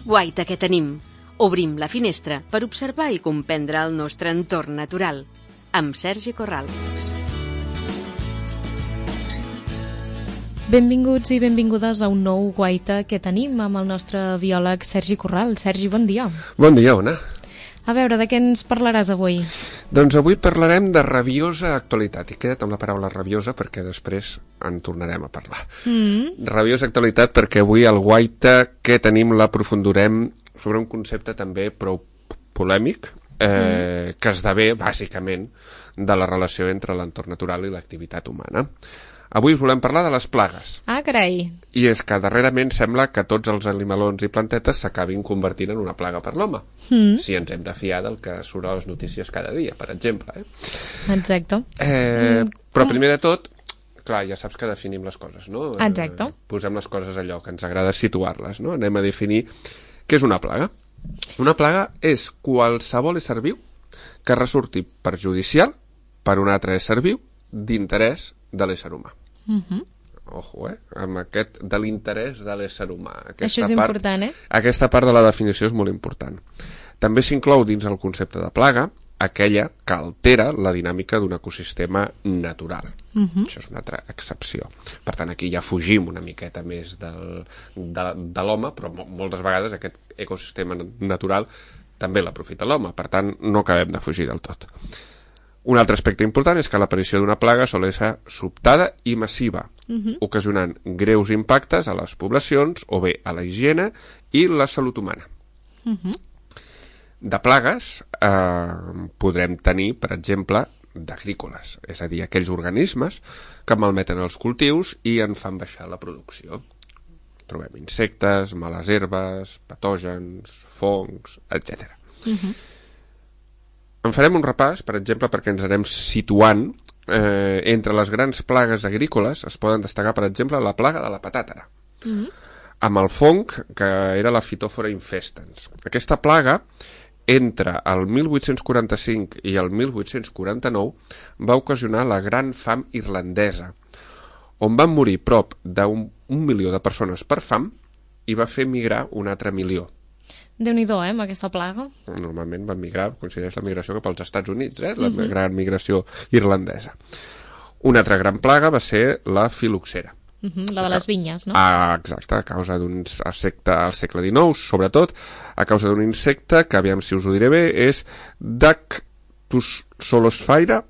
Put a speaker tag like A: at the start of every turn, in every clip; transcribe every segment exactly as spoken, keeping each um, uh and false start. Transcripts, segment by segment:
A: Guaita, què tenim? Obrim la finestra per observar i comprendre el nostre entorn natural. Amb Sergi Corral.
B: Benvinguts i benvingudes a un nou Guaita que tenim amb el nostre biòleg Sergi Corral. Sergi, bon dia.
C: Bon dia, Ona.
B: A veure, de què ens parlaràs avui?
C: Doncs avui parlarem de rabiosa actualitat. I queda't amb la paraula rabiosa perquè després en tornarem a parlar. Mm. Rabiosa actualitat perquè avui al Guaita que tenim l'aprofundirem sobre un concepte també prou polèmic eh, mm. que esdevé bàsicament de la relació entre l'entorn natural i l'activitat humana. Avui us volem parlar de les plagues.
B: Ah, carai.
C: I és que darrerament sembla que tots els animalons i plantetes s'acabin convertint en una plaga per l'home. Mm. Si ens hem de fiar del que surt a les notícies cada dia, per exemple. Eh?
B: Exacte.
C: Eh, mm. Però primer de tot, clar, ja saps que definim les coses, no?
B: Exacte.
C: Eh, posem les coses allò que ens agrada situar-les, no? Anem a definir què és una plaga. Una plaga és qualsevol ésser viu que resulti perjudicial per un altre ésser viu d'interès de l'ésser humà. Uh-huh. Ojo, eh? Amb aquest de l'interès de l'ésser humà. Aquesta
B: Això és
C: part,
B: important, eh?
C: Aquesta part de la definició és molt important. També s'inclou dins el concepte de plaga aquella que altera la dinàmica d'un ecosistema natural. Uh-huh. Això és una altra excepció. Per tant, aquí ja fugim una miqueta més del, de, de l'home, però moltes vegades aquest ecosistema natural també l'aprofita l'home. Per tant, no acabem de fugir del tot. Un altre aspecte important és que l'aparició d'una plaga sol ser sobtada i massiva, uh-huh. ocasionant greus impactes a les poblacions o bé a la higiene i la salut humana. Uh-huh. De plagues eh, podrem tenir, per exemple, d'agrícoles, és a dir, aquells organismes que malmeten els cultius i en fan baixar la producció. Trobem insectes, males herbes, patògens, fongs, etcètera. Uh-huh. En farem un repàs, per exemple, perquè ens anem situant eh, entre les grans plagues agrícoles es poden destacar, per exemple, la plaga de la patata, mm-hmm. amb el fong que era la Phytophthora infestans. Aquesta plaga, entre el mil vuit-cents quaranta-cinc i el mil vuit-cents quaranta-nou, va ocasionar la Gran Fam irlandesa, on van morir prop d'un un milió de persones per fam i va fer migrar un altre milió.
B: Déu-n'hi-do, eh, amb aquesta plaga.
C: Normalment van migrar, coincideix la migració cap als Estats Units, eh, la uh-huh. gran migració irlandesa. Una altra gran plaga va ser la filoxera.
B: Uh-huh, la de les vinyes, no?
C: Ah, exacte, a causa d'un insecte al segle dinou, sobretot, a causa d'un insecte que, aviam si us ho diré bé, és Dactylosphera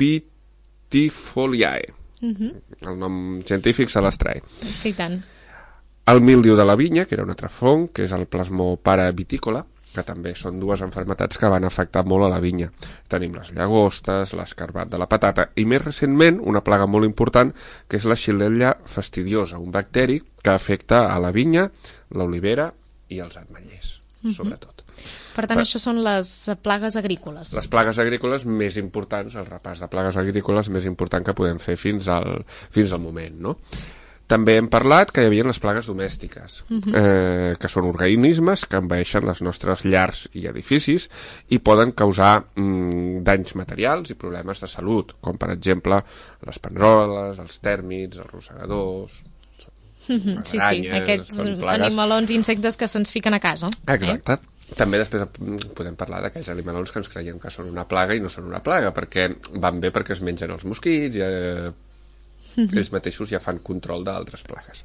C: vitifoliae. Uh-huh. El nom científic se l'estrai.
B: Sí, tant.
C: El míldiu de la vinya, que era un altre fong, que és el plasmopara vitícola, que també són dues malalties que van afectar molt a la vinya. Tenim les llagostes, l'escarbat de la patata i més recentment una plaga molt important que és la Xylella fastidiosa, un bacteri que afecta a la vinya, l'olivera i els ametllers, uh-huh. sobretot.
B: Per tant, per... això són les plagues agrícoles.
C: Les plagues agrícoles més importants, el repàs de plagues agrícoles més important que podem fer fins al, fins al moment, no? També hem parlat que hi havia les plagues domèstiques, uh-huh. eh, que són organismes que envaeixen les nostres llars i edificis i poden causar mm, danys materials i problemes de salut, com per exemple les panroles, els tèrmits, els rosegadors,
B: uh-huh. les sí, aranyes... Sí, aquests animalons i insectes que se'ns fiquen a casa.
C: Exacte. Eh? També després podem parlar d'aquells animalons que ens creiem que són una plaga i no són una plaga, perquè van bé perquè es mengen els mosquits i... Eh, ells mateixos ja fan control d'altres plagues.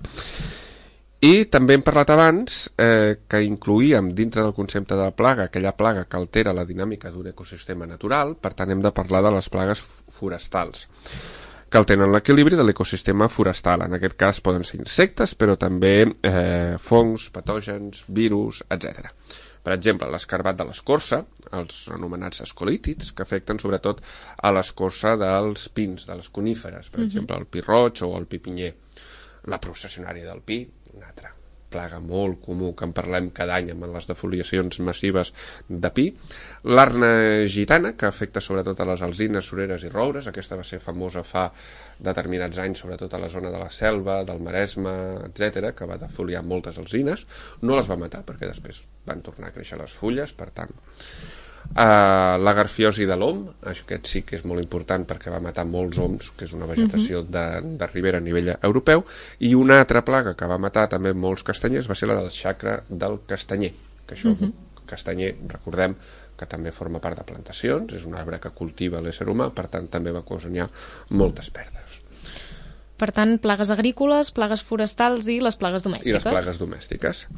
C: I també hem parlat abans eh, que incloïem dintre del concepte de plaga aquella plaga que altera la dinàmica d'un ecosistema natural, per tant hem de parlar de les plagues forestals que alteren l'equilibri de l'ecosistema forestal. En aquest cas poden ser insectes, però també eh, fongs, patògens, virus, etcètera. Per exemple, l'escarbat de l'escorça, els anomenats escolítids, que afecten sobretot a l'escorça dels pins, de les coníferes, per uh-huh. exemple, el pi roig o el pi pinyer. La processionària del pi, una altra plaga molt comú que en parlem cada any amb les defoliacions massives de pi. L'arna gitana, que afecta sobretot a les alzines, sureres i roures. Aquesta va ser famosa fa determinats anys, sobretot a la zona de la Selva, del Maresme, etcètera, que va defoliar moltes alzines. No les va matar, perquè després van tornar a créixer les fulles, per tant... Uh, la garfiosi de l'om, aquest sí que és molt important perquè va matar molts oms, que és una vegetació uh-huh. de, de ribera a nivell europeu, i una altra plaga que va matar també molts castanyers va ser la del xacra del castanyer, que això, uh-huh. castanyer, recordem que també forma part de plantacions, és un arbre que cultiva l'ésser humà, per tant també va ocasionar moltes pèrdues.
B: Per tant, plagues agrícoles, plagues forestals i les plagues domèstiques.
C: I les plagues domèstiques.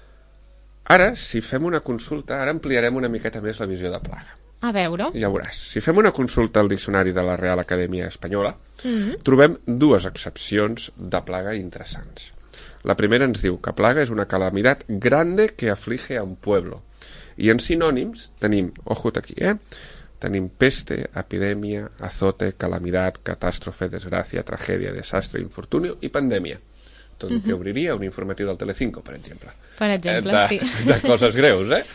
C: Ara, si fem una consulta, ara ampliarem una miqueta més la visió de plaga.
B: A veure.
C: Ja ho veuràs. Si fem una consulta al diccionari de la Real Acadèmia Espanyola,
B: mm-hmm.
C: trobem dues excepcions de plaga interessants. La primera ens diu que plaga és una calamitat grande que aflige a un pueblo. I en sinònims tenim, ojut aquí, eh? Tenim peste, epidèmia, azote, calamitat, catàstrofe, desgràcia, tragèdia, desastre, infortunio i pandèmia. Tot el que obriria un informatiu del Telecinco, per exemple.
B: Per exemple,
C: de,
B: sí.
C: De coses greus, eh?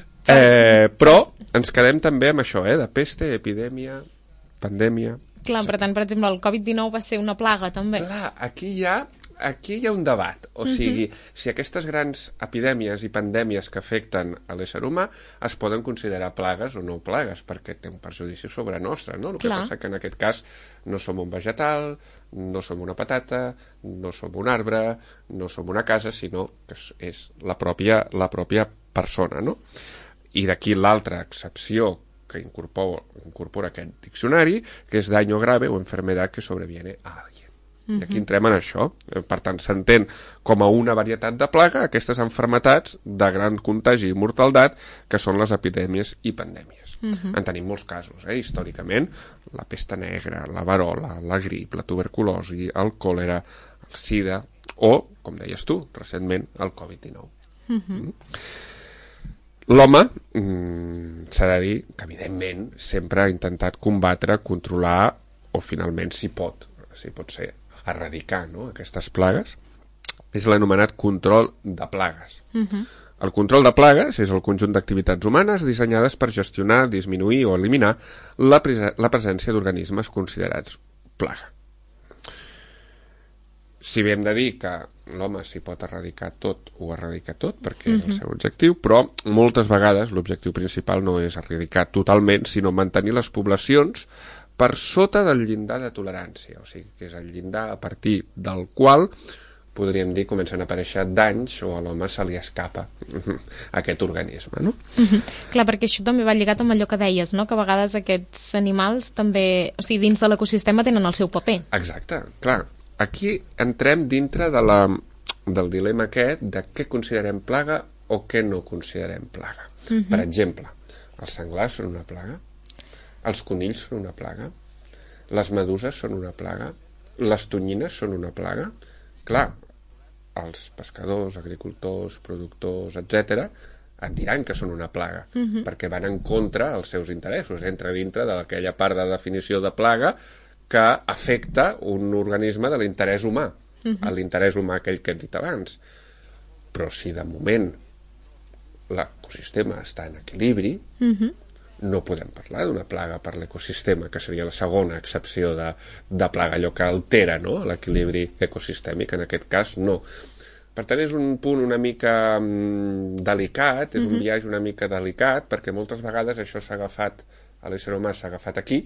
C: eh? Però ens quedem també amb això, eh? De peste, epidèmia, pandèmia...
B: Clar, per tant, per exemple, el covid dinou va ser una plaga, també.
C: Clar, aquí hi ha, aquí hi ha un debat. O sigui, uh-huh. si aquestes grans epidèmies i pandèmies que afecten a l'ésser humà es poden considerar plagues o no plagues, perquè té un perjudici sobre nostre, no? El que
B: Clar.
C: passa que en aquest cas no som un vegetal, no som una patata, no som un arbre, no som una casa, sinó que és la pròpia, la pròpia persona, no? I d'aquí l'altra excepció que incorpora, incorpora aquest diccionari, que és daño grave o enfermedad que sobreviene a alguien. Uh-huh. I aquí entrem en això. Per tant, s'entén com a una varietat de plaga aquestes enfermetats de gran contagi i mortaldat que són les epidèmies i pandèmies. Uh-huh. En tenim molts casos, eh? Històricament, la pesta negra, la varola, la grip, la tuberculosi, el còlera, el sida o, com deies tu, recentment, el covid dinou. Uh-huh. Mm? L'home, mm, s'ha de dir que, evidentment, sempre ha intentat combatre, controlar o, finalment, si pot, si pot ser, erradicar, no?, aquestes plagues. És l'anomenat control de plagues. Uh-huh. El control de plagues és el conjunt d'activitats humanes dissenyades per gestionar, disminuir o eliminar la, prese- la presència d'organismes considerats plaga. Si bé hem de dir que l'home s'hi pot erradicar tot, ho erradica tot, perquè és el seu objectiu, però moltes vegades l'objectiu principal no és erradicar totalment, sinó mantenir les poblacions per sota del llindar de tolerància, o sigui, que és el llindar a partir del qual podríem dir, comencen a aparèixer danys o a l'home se li escapa aquest organisme, no?
B: Uh-huh. Clar, perquè això també va lligat amb allò que deies, no?, que a vegades aquests animals també, o sigui, dins de l'ecosistema tenen el seu paper.
C: Exacte, clar. Aquí entrem dintre de la, del dilema aquest de què considerem plaga o què no considerem plaga. Uh-huh. Per exemple, els senglars són una plaga, els conills són una plaga, les meduses són una plaga, les tonyines són una plaga. Clar, els pescadors, agricultors, productors, etcètera, et diran que són una plaga, uh-huh. perquè van en contra dels seus interessos, entra dintre d'aquella part de definició de plaga que afecta un organisme de l'interès humà, uh-huh. l'interès humà aquell que hem dit abans. Però si de moment l'ecosistema està en equilibri, uh-huh. no podem parlar d'una plaga per l'ecosistema, que seria la segona excepció de, de plaga, allò que altera, no?, l'equilibri ecosistèmic, en aquest cas no. Per tant, és un punt una mica mm, delicat, és un viatge una mica delicat, perquè moltes vegades això s'ha agafat, a l'ésser humà s'ha agafat aquí,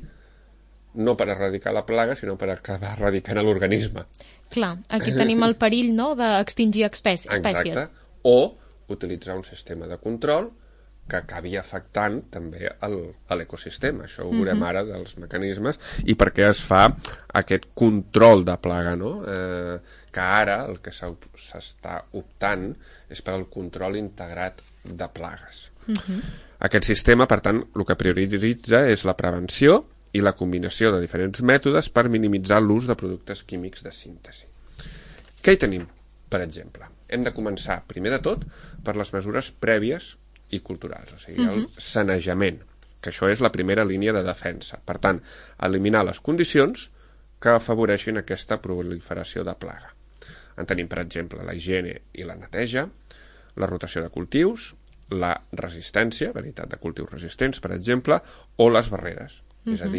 C: no per erradicar la plaga, sinó per acabar erradicant l'organisme.
B: Clar, aquí tenim el perill, no?, d'extingir espècies.
C: Exacte, o utilitzar un sistema de control que acabi afectant també el, l'ecosistema. Això ho veurem ara dels mecanismes i per què es fa aquest control de plaga, no? Eh, que ara el que s'està optant és per al control integrat de plagues. Uh-huh. Aquest sistema, per tant, el que prioritza és la prevenció i la combinació de diferents mètodes per minimitzar l'ús de productes químics de síntesi. Què hi tenim, per exemple? Hem de començar, primer de tot, per les mesures prèvies i culturals, o sigui, el uh-huh. sanejament, que això és la primera línia de defensa. Per tant, eliminar les condicions que afavoreixin aquesta proliferació de plaga. En tenim, per exemple, la higiene i la neteja, la rotació de cultius, la resistència, varietat de cultius resistents, per exemple, o les barreres. Uh-huh. És a dir,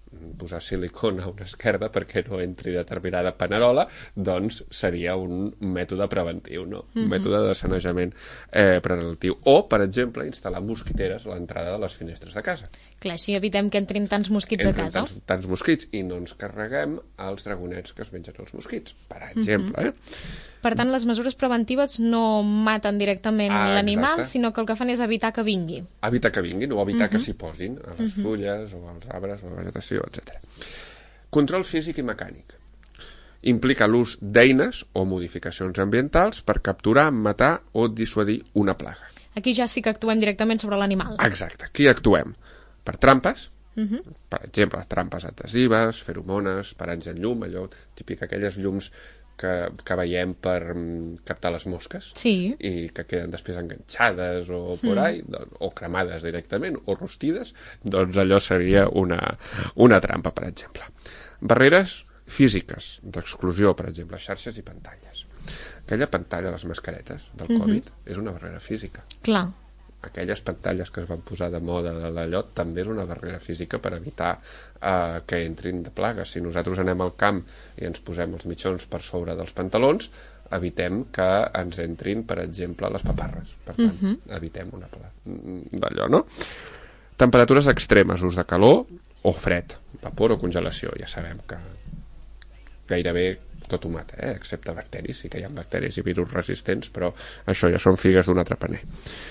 C: posar silicona a una esquerda perquè no entri determinada panerola, doncs seria un mètode preventiu, no? Un mm-hmm. mètode de sanejament eh, preventiu. O, per exemple, instal·lar mosquiteres a l'entrada de les finestres de casa.
B: Clar, així evitem que entrin tants mosquits
C: entrin
B: a casa.
C: Tants, tants mosquits i no ens carreguem els dragonets que es mengen els mosquits, per exemple. Mm-hmm. eh?
B: Per tant, les mesures preventives no maten directament ah, l'animal, sinó que el que fan és evitar que vingui.
C: Evitar que vinguin o evitar uh-huh. que s'hi posin a les uh-huh. fulles o als arbres o a la vegetació, etcètera. Control físic i mecànic. Implica l'ús d'eines o modificacions ambientals per capturar, matar o dissuadir una plaga.
B: Aquí ja sí que actuem directament sobre l'animal.
C: Exacte. Aquí actuem per trampes, uh-huh. per exemple, trampes adhesives, feromones, paranys en llum, allò típic, aquelles llums Que, que veiem per um, captar les mosques
B: sí.
C: i que queden després enganxades o por mm. ahí, doncs, o cremades directament o rostides, doncs allò seria una, una trampa, per exemple. Barreres físiques d'exclusió, per exemple, xarxes i pantalles. Aquella pantalla a les mascaretes del Covid mm-hmm. és una barrera física.
B: Clar.
C: Aquelles pantalles que es van posar de moda de l'allò també és una barrera física per evitar eh, que entrin de plagues. Si nosaltres anem al camp i ens posem els mitjons per sobre dels pantalons, evitem que ens entrin, per exemple, les paparres. Per tant, uh-huh. evitem una plaga d'allò, no? Temperatures extremes, ús de calor o fred, vapor o congelació. Ja sabem que gairebé tot ho mata, eh? Excepte bacteris, sí que hi ha bacteris i virus resistents, però això ja són figues d'un altre paner.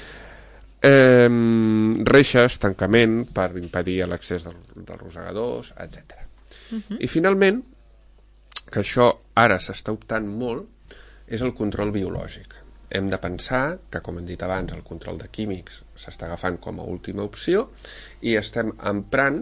C: Eh, reixes, tancament per impedir l'accés del, dels rosegadors, etcètera. Uh-huh. I finalment, que això ara s'està optant molt, és el control biològic. Hem de pensar que, com hem dit abans, el control de químics s'està agafant com a última opció i estem emprant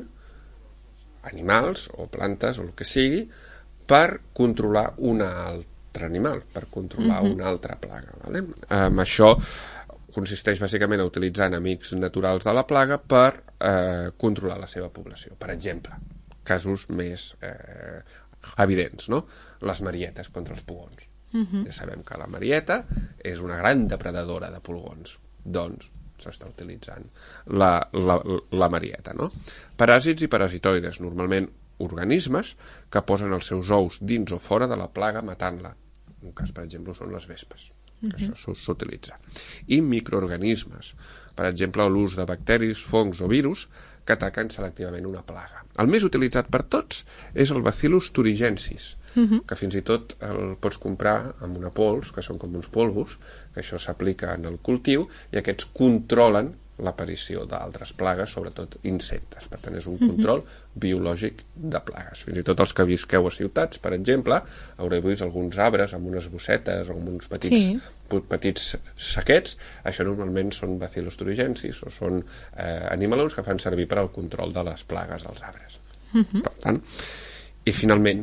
C: animals o plantes o el que sigui per controlar un altre animal, per controlar uh-huh. una altra plaga. Vale? Amb això consisteix bàsicament a utilitzar enemics naturals de la plaga per eh, controlar la seva població. Per exemple, casos més eh, evidents, no? Les marietes contra els pugons. Uh-huh. Ja sabem que la marieta és una gran depredadora de pulgons. Doncs s'està utilitzant la, la, la marieta, no? Paràsits i parasitoides, normalment organismes que posen els seus ous dins o fora de la plaga matant-la. Un cas, per exemple, són les vespes. Que uh-huh. això s'utilitza. I microorganismes, per exemple, l'ús de bacteris, fongs o virus que ataquen selectivament una plaga. El més utilitzat per tots és el Bacillus thuringiensis, uh-huh. que fins i tot el pots comprar amb una pols, que són com uns polvos, que això s'aplica en el cultiu, i aquests controlen l'aparició d'altres plagues, sobretot insectes. Per tant, és un control uh-huh. biològic de plagues. Fins i tot els que visqueu a ciutats, per exemple, haureu vist alguns arbres amb unes bossetes o amb uns petits, sí. petits saquets. Això normalment són Bacillus thuringiensis o són eh, animalons que fan servir per al control de les plagues dels arbres. Uh-huh. Per tant, i finalment,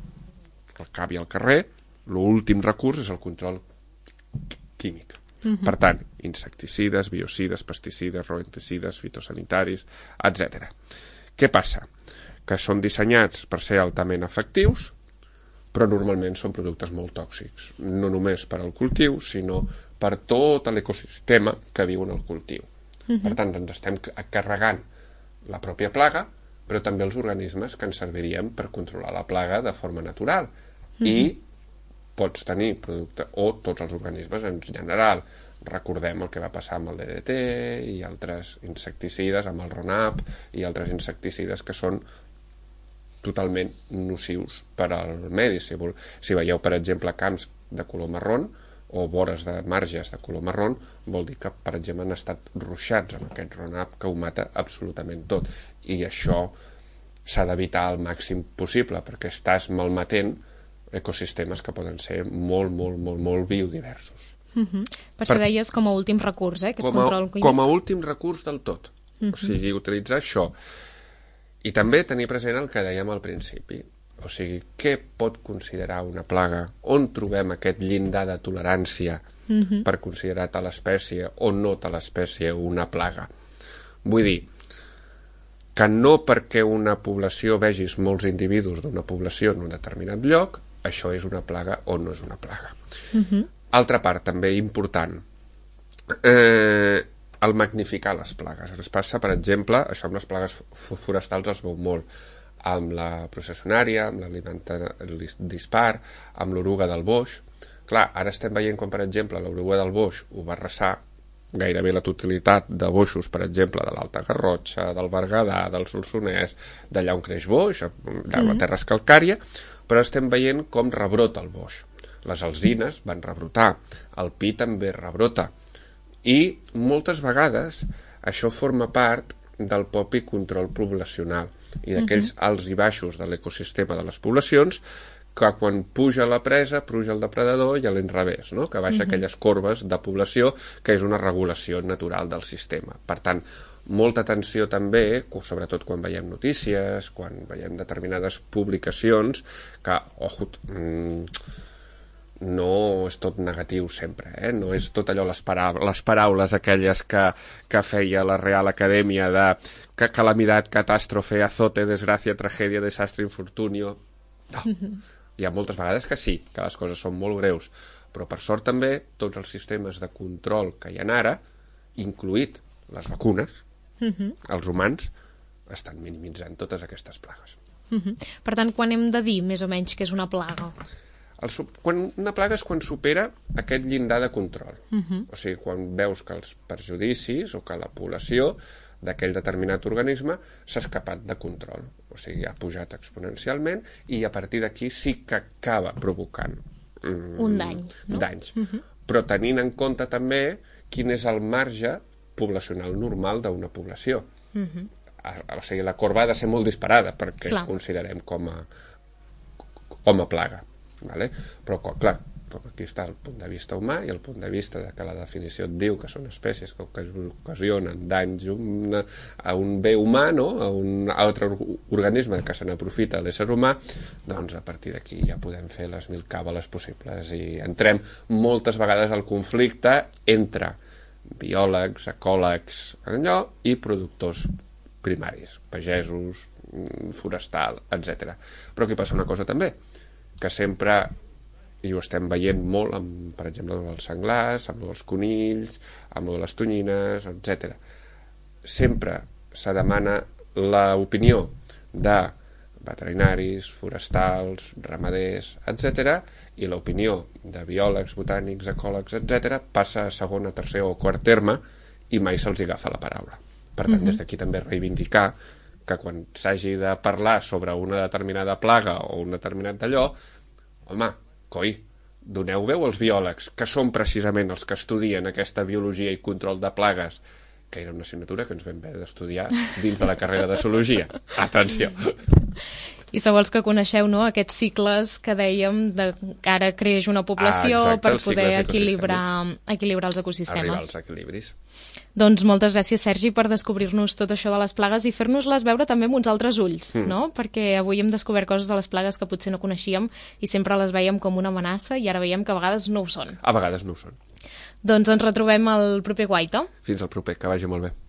C: al cap i al carrer, l'últim recurs és el control químic. Uh-huh. Per tant, insecticides, biocides, pesticides, rodenticides, fitosanitaris, etcètera. Què passa? Que són dissenyats per ser altament efectius, però normalment són productes molt tòxics, no només per al cultiu, sinó per tot l'ecosistema que viu en el cultiu. Uh-huh. Per tant, ens estem carregant la pròpia plaga, però també els organismes que ens servirien per controlar la plaga de forma natural. Uh-huh. I pots tenir producte, o tots els organismes en general. Recordem el que va passar amb el D D T i altres insecticides, amb el Roundup i altres insecticides que són totalment nocius per al medi. Si, vol, si veieu, per exemple, camps de color marrón o vores de marges de color marrón, vol dir que, per exemple, han estat ruixats amb aquest Roundup que ho mata absolutament tot. I això s'ha d'evitar al màxim possible, perquè estàs malmetent ecosistemes que poden ser molt, molt, molt, molt biodiversos.
B: Uh-huh. Per això per... deies com a últim recurs, eh? Aquest
C: com, a,
B: control...
C: com a últim recurs del tot. Uh-huh. O sigui, utilitzar això. I també tenir present el que dèiem al principi. O sigui, què pot considerar una plaga? On trobem aquest llindar de tolerància uh-huh. per considerar tal espècie o no tal espècie una plaga? Vull dir, que no perquè una població vegis molts individus d'una població en un determinat lloc, això és una plaga o no és una plaga. Uh-huh. Altra part també important, eh, el magnificar les plagues. Es passa, per exemple, això amb les plagues forestals es veu molt, amb la processionària, amb l'alimenta dispar, amb l'oruga del boix. Clar, ara estem veient com, per exemple, l'oruga del boix ho va arrasar gairebé la totalitat de boixos, per exemple, de l'Alta Garrotxa, del Berguedà, del Solsonès, d'allà on creix boix, de la terra calcària, però estem veient com rebrota el boix. Les alzines van rebrotar, el pi també rebrota, i moltes vegades això forma part del propi control poblacional i d'aquells uh-huh. alts i baixos de l'ecosistema de les poblacions, que quan puja la presa, puja el depredador i a l'inrevés, no? Que baixa uh-huh. aquelles corbes de població, que és una regulació natural del sistema. Per tant, molta atenció també, sobretot quan veiem notícies, quan veiem determinades publicacions, que, ojo, no és tot negatiu sempre, eh? No és tot allò, les, para les paraules aquelles que, que feia la Real Acadèmia de que calamitat, catàstrofe, azote, desgràcia, tragèdia, desastre, infortunio... No. Uh-huh. Hi ha moltes vegades que sí, que les coses són molt greus, però per sort també tots els sistemes de control que hi ha ara, incluït les vacunes, uh-huh. els humans, estan minimitzant totes aquestes plagues.
B: Uh-huh. Per tant, quan hem de dir més o menys que és una plaga?
C: El, quan, una plaga és quan supera aquest llindar de control. Uh-huh. O sigui, quan veus que els perjudicis o que la població d'aquell determinat organisme s'ha escapat de control. O sigui, ha pujat exponencialment i a partir d'aquí sí que acaba provocant mm,
B: un dany, no?
C: danys. Uh-huh. Però tenint en compte també quin és el marge poblacional normal d'una població. Uh-huh. O sigui, la corba ha de ser molt disparada perquè clar. Considerem com a, com a plaga. Vale? Però, clar, aquí està el punt de vista humà i el punt de vista de que la definició et diu que són espècies que ocasionen danys una, a un bé humà, no? A un altre organisme que se n'aprofita l'ésser humà, doncs a partir d'aquí ja podem fer les mil càbales possibles i entrem moltes vegades al conflicte entre biòlegs, ecòlegs, allò, i productors primaris, pagesos, forestal, etcètera. Però aquí passa una cosa també, que sempre, i ho estem veient molt, amb, per exemple, amb els senglars, amb els conills, amb les tonyines, etcètera. Sempre se demana l'opinió de veterinaris, forestals, ramaders, etcètera, i l'opinió de biòlegs, botànics, ecòlegs, etcètera, passa a segon, a tercer o quart terme i mai se'ls agafa la paraula. Per tant, des d'aquí també reivindicar que quan s'hagi de parlar sobre una determinada plaga o un determinat d'allò, home, coi, doneu veu als biòlegs, que són precisament els que estudien aquesta biologia i control de plagues, que era una assignatura que ens vam haver d'estudiar dins de la carrera de zoologia. Atenció!
B: I sou els que coneixeu, no?, aquests cicles que dèiem de que ara creix una població ah, exacte, per poder equilibrar, equilibrar els ecosistemes.
C: Arribar als equilibris.
B: Doncs moltes gràcies, Sergi, per descobrir-nos tot això de les plagues i fer-nos-les veure també amb uns altres ulls, mm. no? Perquè avui hem descobert coses de les plagues que potser no coneixíem i sempre les veiem com una amenaça i ara veiem que a vegades no ho són.
C: A vegades no ho són.
B: Doncs ens retrobem el proper Guaita.
C: Fins al proper, que vagi molt bé.